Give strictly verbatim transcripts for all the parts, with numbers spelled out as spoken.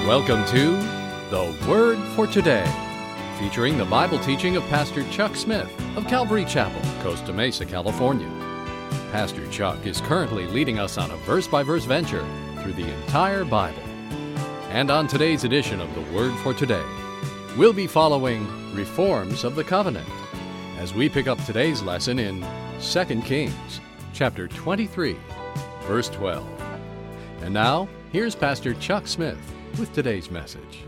Welcome to The Word for Today, featuring the Bible teaching of Pastor Chuck Smith of Calvary Chapel, Costa Mesa, California. Pastor Chuck is currently leading us on a verse-by-verse venture through the entire Bible. And on today's edition of The Word for Today, we'll be following Reforms of the Covenant as we pick up today's lesson in Second Kings, chapter twenty-three, verse twelve. And now, here's Pastor Chuck Smith with today's message.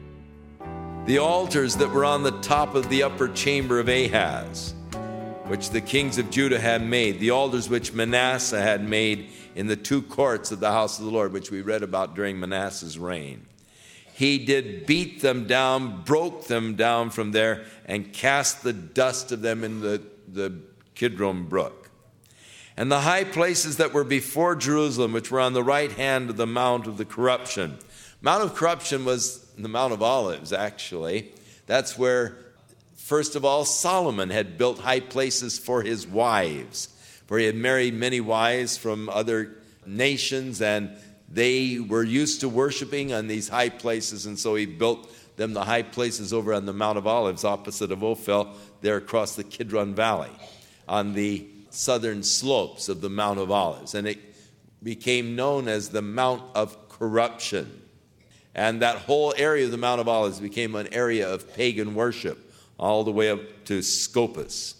The altars that were on the top of the upper chamber of Ahaz, which the kings of Judah had made, the altars which Manasseh had made in the two courts of the house of the Lord, which we read about during Manasseh's reign. He did beat them down, broke them down from there, and cast the dust of them in the, the Kidron brook. And the high places that were before Jerusalem, which were on the right hand of the Mount of the Corruption. Mount of Corruption was the Mount of Olives, actually. That's where, first of all, Solomon had built high places for his wives, for he had married many wives from other nations, and they were used to worshiping on these high places, and so he built them the high places over on the Mount of Olives, opposite of Ophel, there across the Kidron Valley, on the southern slopes of the Mount of Olives. And it became known as the Mount of Corruption. And that whole area of the Mount of Olives became an area of pagan worship, all the way up to Scopus.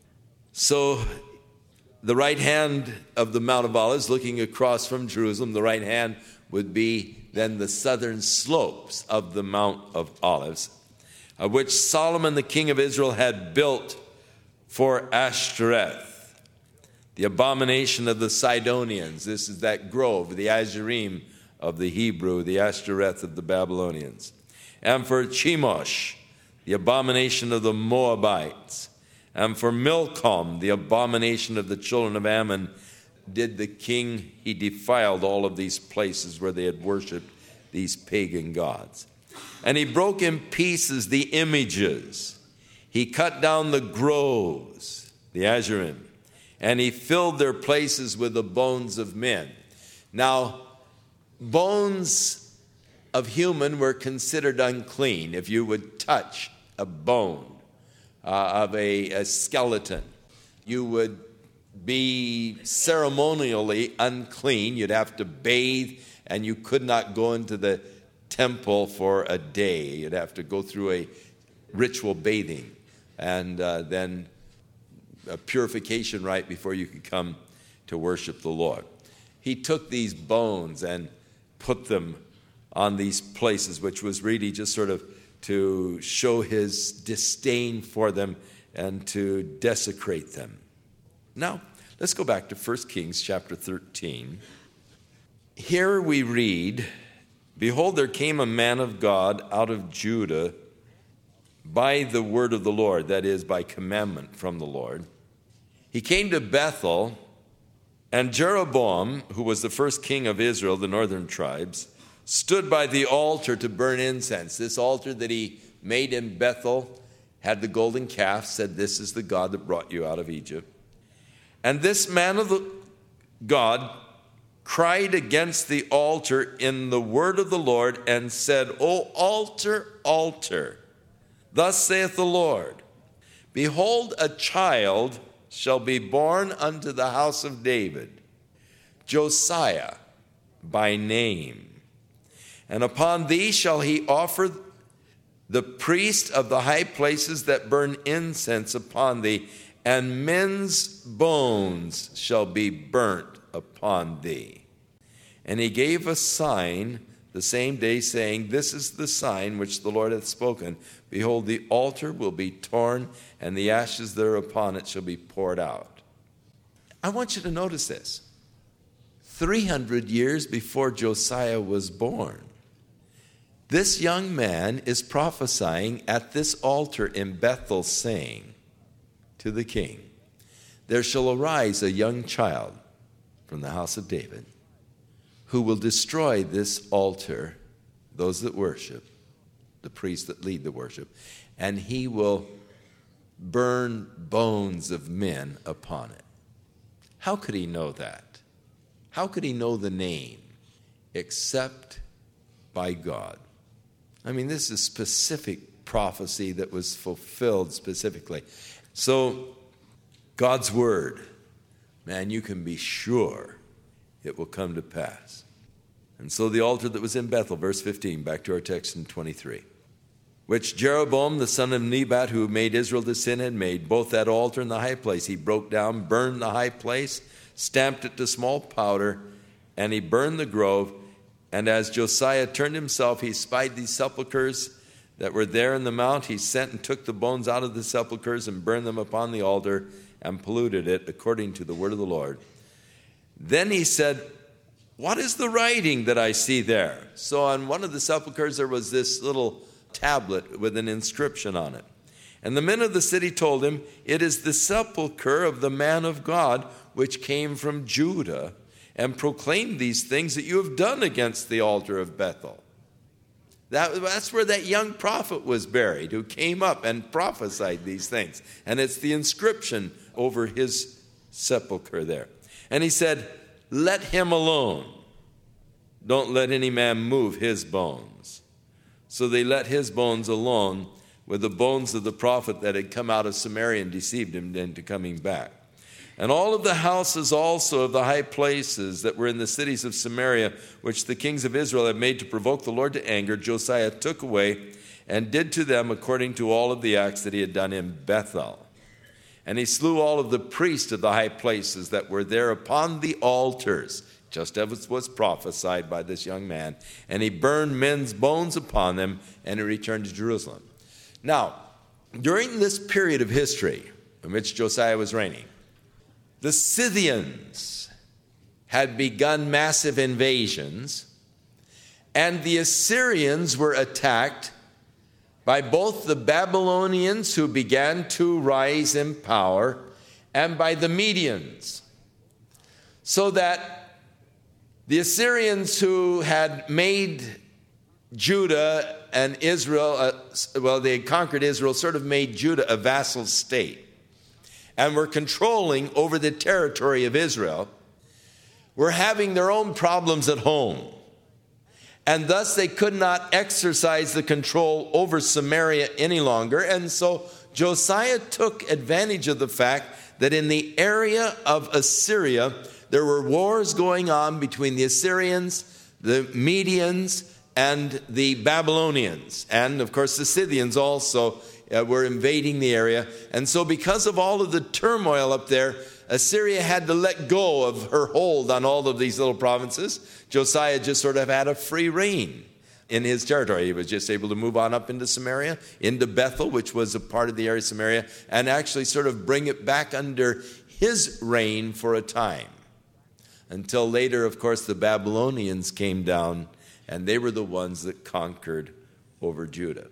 So the right hand of the Mount of Olives, looking across from Jerusalem, the right hand would be then the southern slopes of the Mount of Olives, of which Solomon the king of Israel had built for Ashtoreth, the abomination of the Sidonians. This is that grove, the Azerim of the Hebrew, the Ashtoreth of the Babylonians. And for Chemosh, the abomination of the Moabites. And for Milcom, the abomination of the children of Ammon, did the king, he defiled all of these places where they had worshipped these pagan gods. And he broke in pieces the images. He cut down the groves, the Azerim, and he filled their places with the bones of men. Now, bones of human were considered unclean. If you would touch a bone uh, of a, a skeleton, you would be ceremonially unclean. You'd have to bathe, and you could not go into the temple for a day. You'd have to go through a ritual bathing and uh, then a purification rite before you could come to worship the Lord. He took these bones and put them on these places, which was really just sort of to show his disdain for them and to desecrate them. Now, let's go back to First Kings chapter thirteen. Here we read, "Behold, there came a man of God out of Judah by the word of the Lord," that is, by commandment from the Lord. "He came to Bethel, and Jeroboam, who was the first king of Israel, the northern tribes, stood by the altar to burn incense." This altar that he made in Bethel had the golden calf, said, "This is the God that brought you out of Egypt." And this man of the God cried against the altar in the word of the Lord and said, "O altar, altar, thus saith the Lord, behold, a child shall be born unto the house of David, Josiah by name. And upon thee shall he offer the priest of the high places that burn incense upon thee, and men's bones shall be burnt upon thee." And he gave a sign the same day, saying, "This is the sign which the Lord hath spoken. Behold, the altar will be torn, and the ashes that are upon it shall be poured out." I want you to notice this. three hundred years before Josiah was born, this young man is prophesying at this altar in Bethel, saying to the king, "There shall arise a young child from the house of David who will destroy this altar, those that worship, the priests that lead the worship, and he will burn bones of men upon it." How could he know that? How could he know the name except by God? I mean, this is specific prophecy that was fulfilled specifically. So, God's word, man, you can be sure it will come to pass. And so the altar that was in Bethel, verse fifteen, back to our text in twenty-three, which Jeroboam, the son of Nebat, who made Israel to sin, had made, both that altar and the high place. He broke down, burned the high place, stamped it to small powder, and he burned the grove. And as Josiah turned himself, he spied these sepulchres that were there in the mount. He sent and took the bones out of the sepulchres and burned them upon the altar and polluted it according to the word of the Lord. Then he said, what is the writing that I see there? So on one of the sepulchres there was this little tablet with an inscription on it. And the men of the city told him, it is the sepulchre of the man of God which came from Judah and proclaimed these things that you have done against the altar of Bethel. That, that's where that young prophet was buried, who came up and prophesied these things. And it's the inscription over his sepulchre there. And he said, let him alone. Don't let any man move his bones. So they let his bones alone with the bones of the prophet that had come out of Samaria and deceived him into coming back. And all of the houses also of the high places that were in the cities of Samaria, which the kings of Israel had made to provoke the Lord to anger, Josiah took away and did to them according to all of the acts that he had done in Bethel. And he slew all of the priests of the high places that were there upon the altars, just as was prophesied by this young man. And he burned men's bones upon them, and he returned to Jerusalem. Now, during this period of history in which Josiah was reigning, the Scythians had begun massive invasions, and the Assyrians were attacked by both the Babylonians, who began to rise in power, and by the Medians. So that the Assyrians, who had made Judah and Israel, uh, well, they had conquered Israel, sort of made Judah a vassal state, and were controlling over the territory of Israel, were having their own problems at home. And thus they could not exercise the control over Samaria any longer. And so Josiah took advantage of the fact that in the area of Assyria, there were wars going on between the Assyrians, the Medians, and the Babylonians. And, of course, the Scythians also uh, were invading the area. And so because of all of the turmoil up there, Assyria had to let go of her hold on all of these little provinces. Josiah just sort of had a free reign in his territory. He was just able to move on up into Samaria, into Bethel, which was a part of the area of Samaria, and actually sort of bring it back under his reign for a time. Until later, of course, the Babylonians came down, and they were the ones that conquered over Judah.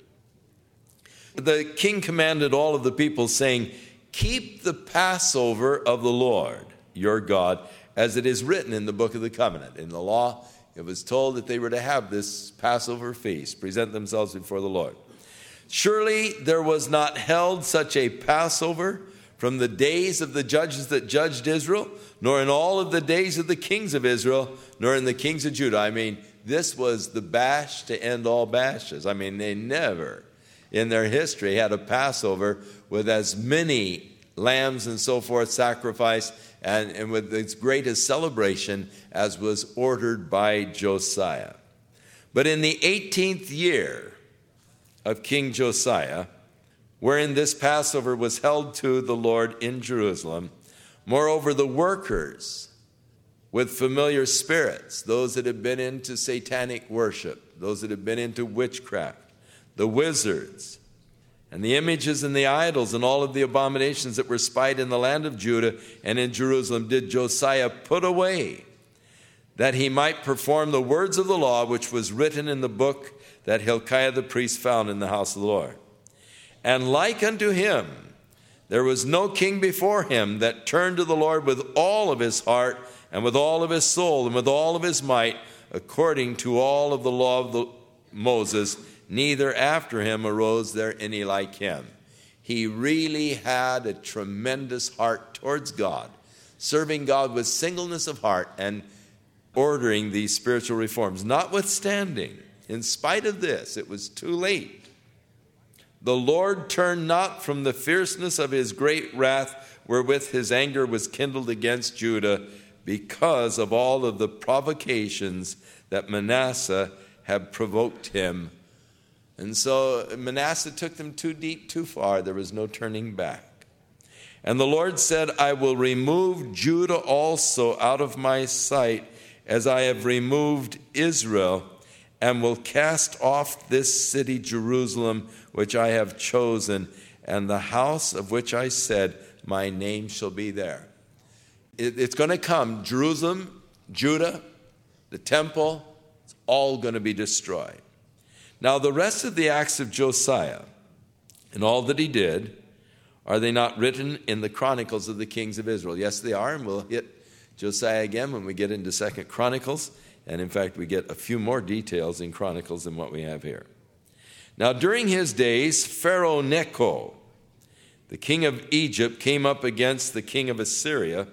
The king commanded all of the people, saying, keep the Passover of the Lord, your God, as it is written in the book of the covenant. In the law, it was told that they were to have this Passover feast, present themselves before the Lord. Surely there was not held such a Passover from the days of the judges that judged Israel, nor in all of the days of the kings of Israel, nor in the kings of Judah. I mean, this was the bash to end all bashes. I mean, they never in their history had a Passover with as many lambs and so forth sacrificed, and, and with its greatest celebration as was ordered by Josiah. But in the eighteenth year of King Josiah, wherein this Passover was held to the Lord in Jerusalem, moreover, the workers with familiar spirits, those that had been into satanic worship, those that had been into witchcraft, the wizards, and the images and the idols and all of the abominations that were spied in the land of Judah and in Jerusalem did Josiah put away, that he might perform the words of the law which was written in the book that Hilkiah the priest found in the house of the Lord. And like unto him, there was no king before him that turned to the Lord with all of his heart and with all of his soul and with all of his might, according to all of the law of the Moses, neither after him arose there any like him. He really had a tremendous heart towards God, serving God with singleness of heart and ordering these spiritual reforms. Notwithstanding, In spite of this, it was too late. The Lord turned not from the fierceness of his great wrath, wherewith his anger was kindled against Judah, because of all of the provocations that Manasseh had provoked him. And so Manasseh took them too deep, too far. There was no turning back. And the Lord said, I will remove Judah also out of my sight, as I have removed Israel, and will cast off this city Jerusalem, which I have chosen, and the house of which I said, my name shall be there. It, it's going to come. Jerusalem, Judah, the temple, it's all going to be destroyed. Now the rest of the acts of Josiah and all that he did, are they not written in the Chronicles of the kings of Israel? Yes, they are, and we'll hit Josiah again when we get into Second Chronicles. And in fact, we get a few more details in Chronicles than what we have here. Now, during his days, Pharaoh Necho, the king of Egypt, came up against the king of Assyria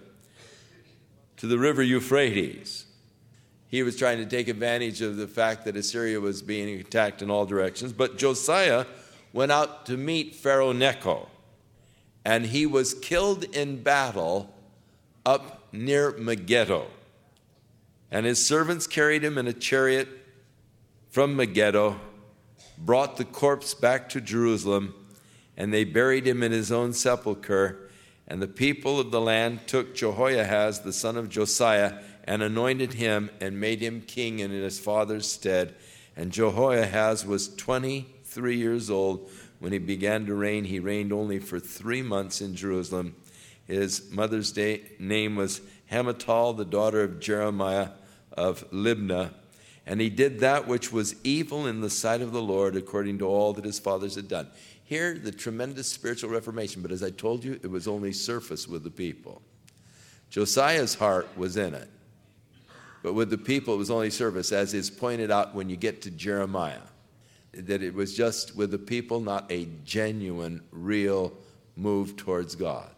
to the river Euphrates. He was trying to take advantage of the fact that Assyria was being attacked in all directions. But Josiah went out to meet Pharaoh Necho, and he was killed in battle up near Megiddo. And his servants carried him in a chariot from Megiddo, brought the corpse back to Jerusalem, and they buried him in his own sepulchre. And the people of the land took Jehoiahaz, the son of Josiah, and anointed him and made him king in his father's stead. And Jehoiahaz was twenty-three years old when he began to reign. He reigned only for three months in Jerusalem. His mother's day, name was Hamutal, the daughter of Jeremiah of Libnah. And he did that which was evil in the sight of the Lord, according to all that his fathers had done. Here, the tremendous spiritual reformation. But as I told you, it was only surface with the people. Josiah's heart was in it. But with the people, it was only surface, as is pointed out when you get to Jeremiah. That it was just with the people, not a genuine, real move towards God.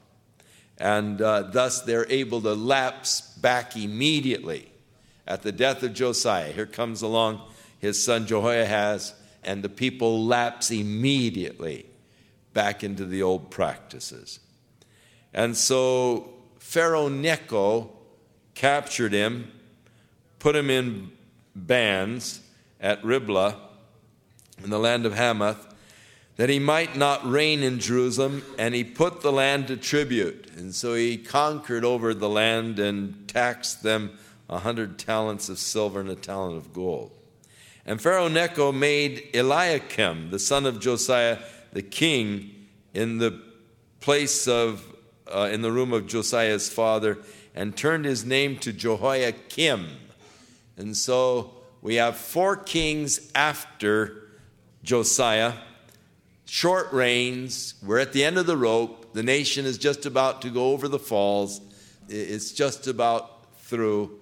And uh, thus they're able to lapse back immediately at the death of Josiah. Here comes along his son Jehoiahaz, and the people lapse immediately back into the old practices. And so Pharaoh Necho captured him, put him in bands at Riblah in the land of Hamath, that he might not reign in Jerusalem, and he put the land to tribute. And so he conquered over the land and taxed them a hundred talents of silver and a talent of gold. And Pharaoh Necho made Eliakim, the son of Josiah, the king, in the place of, uh, in the room of Josiah's father, and turned his name to Jehoiakim. And so we have four kings after Josiah, short reigns. We're at the end of the rope. The nation is just about to go over the falls. It's just about through.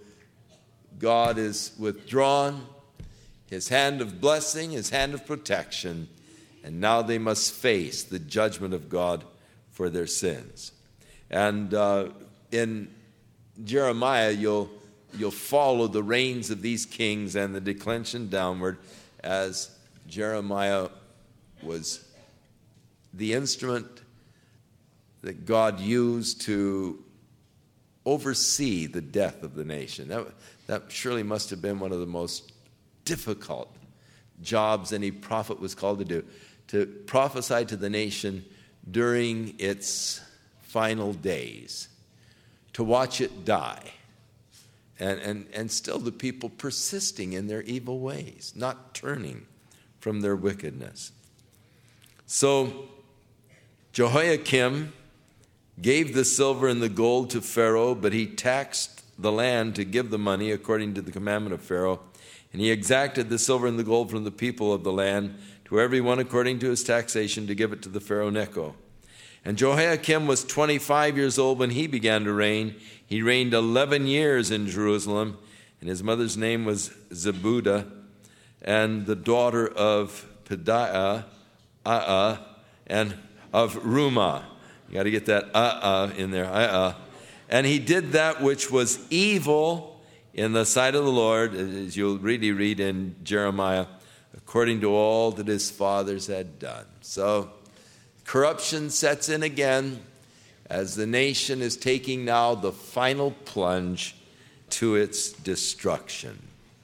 God is withdrawn, his hand of blessing, his hand of protection, and now they must face the judgment of God for their sins. And uh, in Jeremiah, you'll you'll follow the reigns of these kings and the declension downward, as Jeremiah was the instrument that God used to oversee the death of the nation. That, that surely must have been one of the most difficult jobs any prophet was called to do, to prophesy to the nation during its final days, to watch it die, and, and, and still the people persisting in their evil ways, not turning from their wickedness. So Jehoiakim gave the silver and the gold to Pharaoh, but he taxed the land to give the money according to the commandment of Pharaoh. And he exacted the silver and the gold from the people of the land, to every one according to his taxation, to give it to the Pharaoh Necho. And Jehoiakim was twenty-five years old when he began to reign. He reigned eleven years in Jerusalem, and his mother's name was Zebudah, and the daughter of Pedaiah, uh-uh, and of Rumah. You got to get that uh-uh in there, uh-uh. And he did that which was evil in the sight of the Lord, as you'll really read in Jeremiah, according to all that his fathers had done. So corruption sets in again as the nation is taking now the final plunge to its destruction.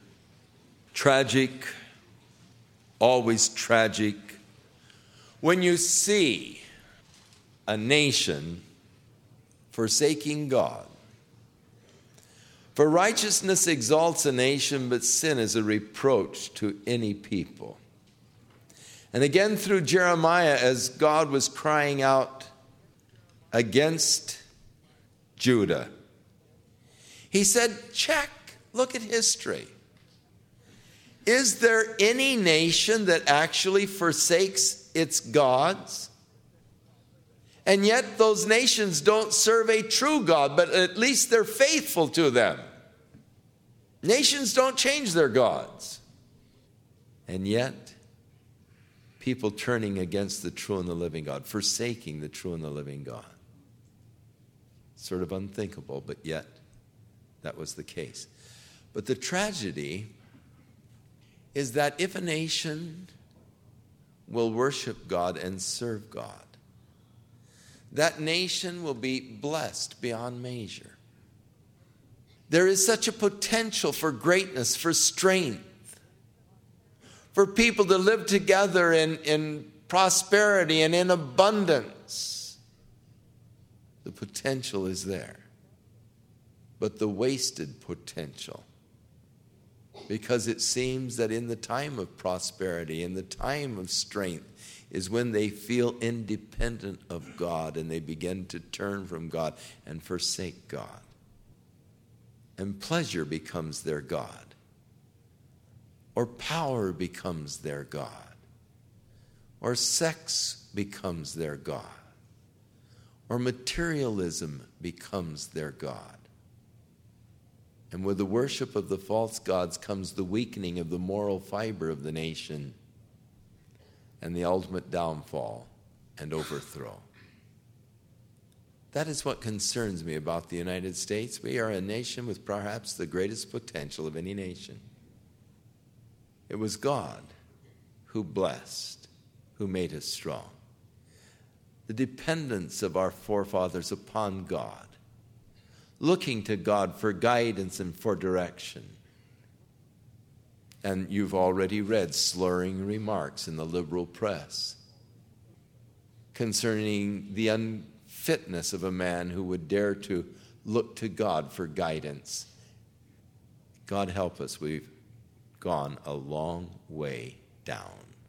Tragic, always tragic, when you see a nation forsaking God. For righteousness exalts a nation, but sin is a reproach to any people. And again through Jeremiah, as God was crying out against Judah, he said, check, look at history. Is there any nation that actually forsakes its gods? And yet those nations don't serve a true God, but at least they're faithful to them. Nations don't change their gods. And yet, people turning against the true and the living God, forsaking the true and the living God. Sort of unthinkable, but yet that was the case. But the tragedy is that if a nation will worship God and serve God, that nation will be blessed beyond measure. There is such a potential for greatness, for strength, for people to live together in, in prosperity and in abundance. The potential is there. But the wasted potential, because it seems that in the time of prosperity, in the time of strength, is when they feel independent of God and they begin to turn from God and forsake God. And pleasure becomes their God. Or power becomes their God. Or sex becomes their God. Or materialism becomes their God. And with the worship of the false gods comes the weakening of the moral fiber of the nation and the ultimate downfall and overthrow. That is what concerns me about the United States. We are a nation with perhaps the greatest potential of any nation. It was God who blessed, who made us strong. The dependence of our forefathers upon God, looking to God for guidance and for direction. And you've already read slurring remarks in the liberal press concerning the unfitness of a man who would dare to look to God for guidance. God help us, we've gone a long way down.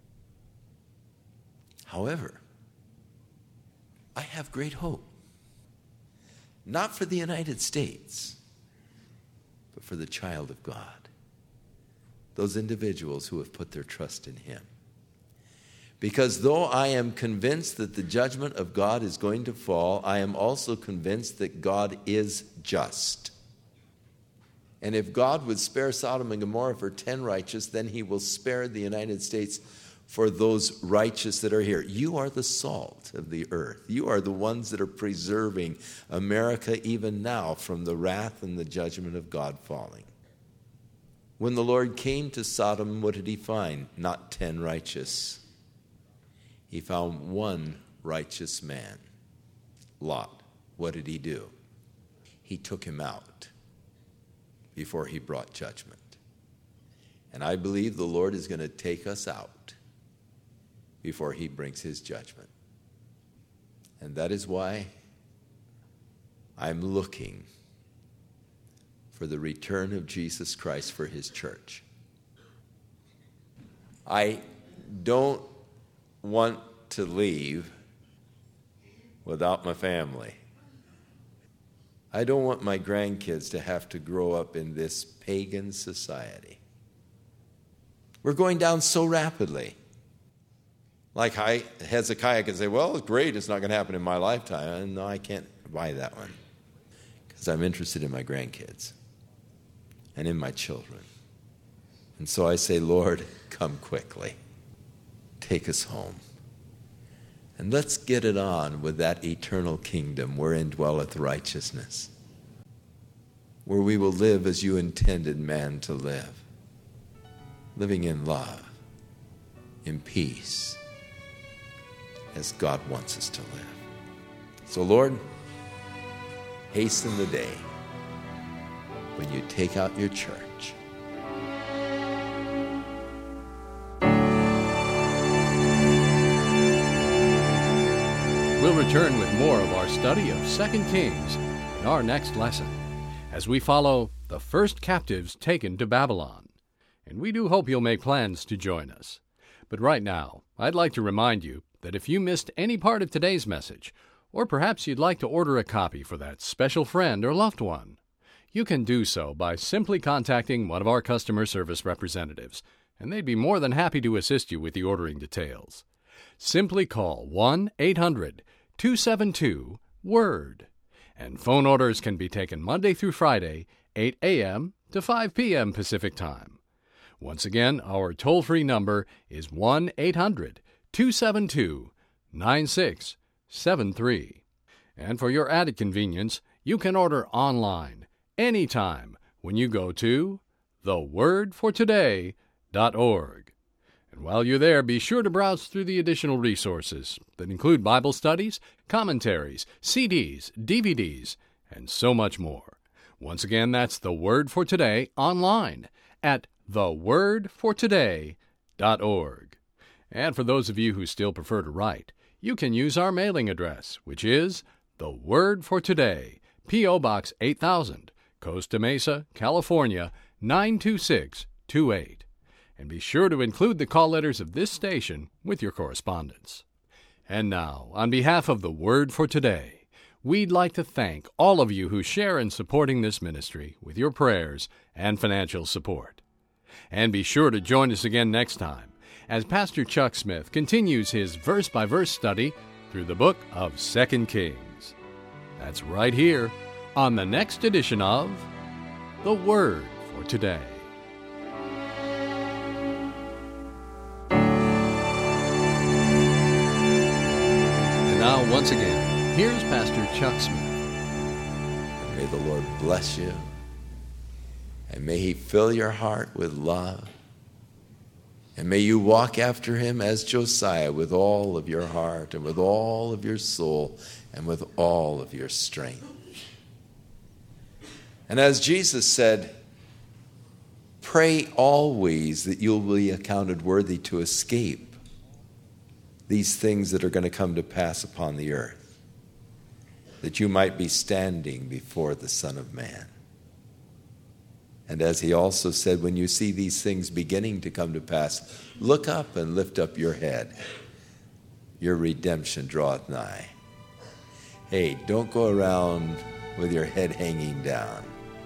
However, I have great hope. Not for the United States, but for the child of God. Those individuals who have put their trust in him. Because though I am convinced that the judgment of God is going to fall, I am also convinced that God is just. And if God would spare Sodom and Gomorrah for ten righteous, then he will spare the United States for those righteous that are here. You are the salt of the earth. You are the ones that are preserving America even now from the wrath and the judgment of God falling. When the Lord came to Sodom, what did he find? Not ten righteous. He found one righteous man, Lot. What did he do? He took him out before he brought judgment. And I believe the Lord is going to take us out before he brings his judgment. And that is why I'm looking for the return of Jesus Christ for his church. I don't want to leave without my family. I don't want my grandkids to have to grow up in this pagan society. We're going down so rapidly. Like I, Hezekiah can say, well, it's great, it's not going to happen in my lifetime. And no, I can't buy that one because I'm interested in my grandkids and in my children. And so I say, Lord, come quickly. Take us home. And let's get it on with that eternal kingdom wherein dwelleth righteousness, where we will live as you intended man to live, living in love, in peace as God wants us to live. So, Lord, hasten the day when you take out your church. We'll return with more of our study of Second Kings in our next lesson, as we follow the first captives taken to Babylon. And we do hope you'll make plans to join us. But right now, I'd like to remind you that if you missed any part of today's message, or perhaps you'd like to order a copy for that special friend or loved one, you can do so by simply contacting one of our customer service representatives, and they'd be more than happy to assist you with the ordering details. Simply call one eight hundred two seven two WORD, and phone orders can be taken Monday through Friday, eight a.m. to five p.m. Pacific Time. Once again, our toll-free number is one eight hundred two seven two nine six seven three. And for your added convenience, you can order online anytime when you go to the word for today dot org. And while you're there, be sure to browse through the additional resources that include Bible studies, commentaries, C Ds, D V Ds, and so much more. Once again, that's The Word for Today online at the word for today dot org. And for those of you who still prefer to write, you can use our mailing address, which is The Word for Today, P O. Box eight thousand, Costa Mesa, California, nine two six two eight. And be sure to include the call letters of this station with your correspondence. And now, on behalf of The Word for Today, we'd like to thank all of you who share in supporting this ministry with your prayers and financial support. And be sure to join us again next time as Pastor Chuck Smith continues his verse-by-verse study through the book of Second Kings. That's right here on the next edition of The Word for Today. Now, once again, here's Pastor Chuck Smith. And may the Lord bless you, and may He fill your heart with love, and may you walk after Him as Josiah with all of your heart, and with all of your soul, and with all of your strength. And as Jesus said, pray always that you'll be accounted worthy to escape these things that are going to come to pass upon the earth, that you might be standing before the Son of Man. And as He also said, when you see these things beginning to come to pass, look up and lift up your head. Your redemption draweth nigh. Hey, don't go around with your head hanging down.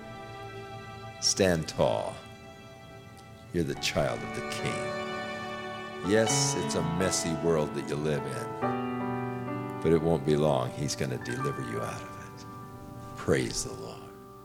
Stand tall. You're the child of the King. Yes, it's a messy world that you live in, but it won't be long. He's going to deliver you out of it. Praise the Lord.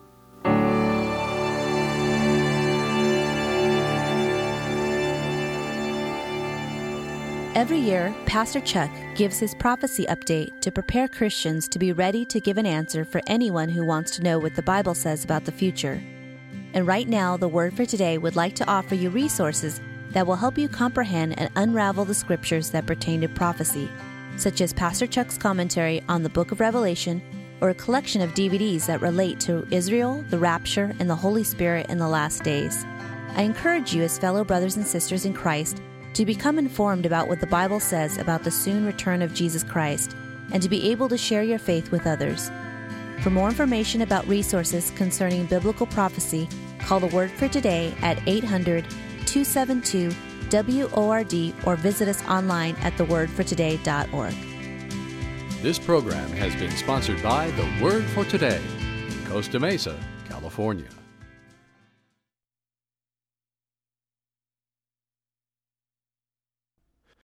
Every year, Pastor Chuck gives his prophecy update to prepare Christians to be ready to give an answer for anyone who wants to know what the Bible says about the future. And right now, the Word for Today would like to offer you resources that will help you comprehend and unravel the scriptures that pertain to prophecy, such as Pastor Chuck's commentary on the book of Revelation, or a collection of D V Ds that relate to Israel, the rapture, and the Holy Spirit in the last days. I encourage you as fellow brothers and sisters in Christ to become informed about what the Bible says about the soon return of Jesus Christ, and to be able to share your faith with others. For more information about resources concerning biblical prophecy, call the Word for Today at eight hundred two seven two W O R D or visit us online at the word for today dot org. This program has been sponsored by The Word for Today, Costa Mesa, California.